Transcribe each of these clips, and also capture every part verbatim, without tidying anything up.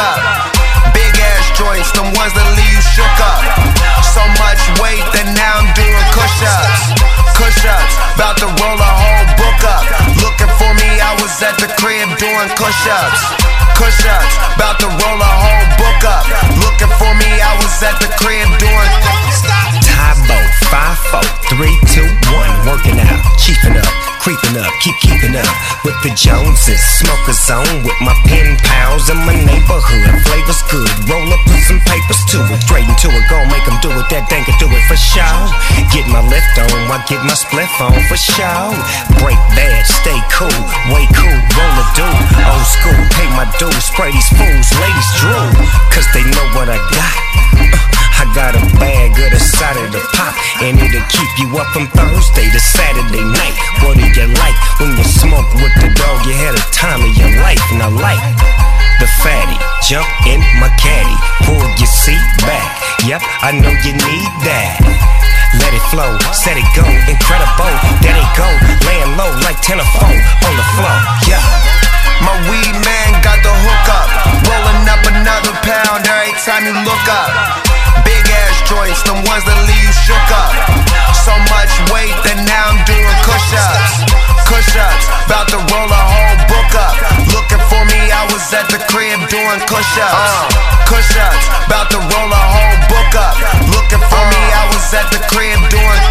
up. Big ass joints, them ones that leave you shook up. So much weight that now I'm doing push-ups. Push-ups, bout to roll a whole book up. Looking for me, I was at the crib doing push-ups. Push-ups, bout to roll a whole book up. Looking for me, I was at the crib doing Tybo, five, four, three, two, one, working out, chiefing up, creeping up, keep keeping up with the Joneses, smoker zone with my pen pals in my neighborhood. Flavors good, roll up, put some papers to it, straight into it, gon' make them do it, that dang can do it for show. Get my lift on, I get my spliff on for show. Break bad, stay cool, way cool, roll a dude, old school, pay my dues, spray these fools, ladies drool, cause they know what I got. uh, I got a bag of the side of the pop, and it'll keep you up from Thursday to Saturday night. What do you like when you smoke with the dog? You had a time of your life, and I like the fatty. Jump in my caddy, pull your seat back. Yep, I know you need that. Let it flow, set it go, incredible. There they go, laying low like ten or four on the floor. Yeah. My weed man got the hook up, rolling up another pound every time you look up. Big ass joints, them ones that leave you shook up. So much weight that now I'm doing push-ups. Push-ups, bout to roll a whole book up. Looking for me, I was at the crib doing push-ups. uh, Push-ups, bout to roll a whole book up. Looking for me, I was at the crib doing.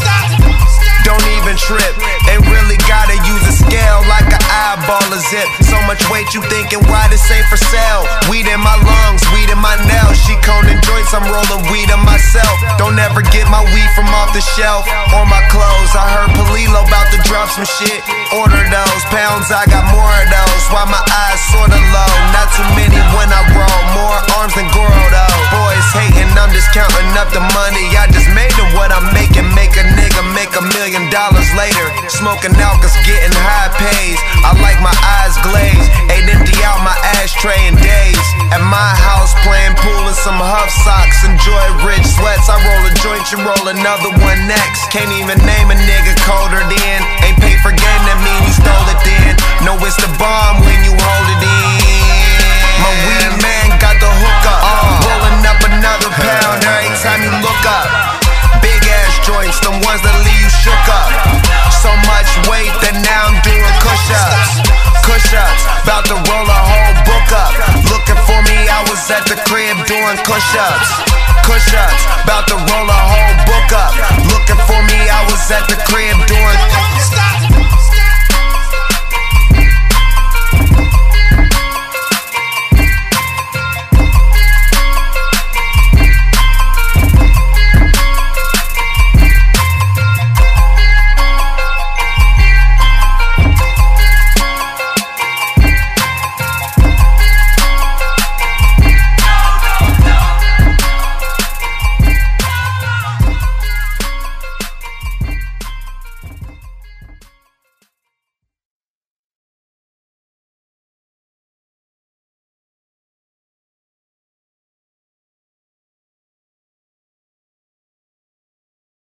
Don't even trip, ain't really gotta use a scale like an eyeball a zip. So much weight you thinking why this ain't for sale. Weed in my lungs, weed in my nails. She coning joints, I'm rolling weed on myself. Don't ever get my weed from off the shelf or my clothes. I heard Palilo about to drop some shit. Order those pounds, I got more of those. Why my eyes sorta low, not too many when I roll. More arms than Goro though. Boys hating, I'm just counting up the money. I just made it what I'm making, make a nigga make a million dollars later. Smoking out cause getting high pays. I like my eyes glazed, ain't empty out my ashtray in days. At my house playing pool in some Huff socks, enjoy rich sweats. I roll a joint, you roll another one next. Can't even name a nigga colder than. Ain't paid for game, that mean you stole it then. No, it's the bomb when you hold it in. My weed man got the hook up, uh, rolling up another pound every time you look up. Big ass joints, them ones that leave you shook up. So much weight that now I'm doing push-ups. Push-ups, bout to roll a whole book up. Looking for me, I was at the crib doing push-ups. Push-ups, bout to roll a whole book up. Looking for me, I was at the crib doing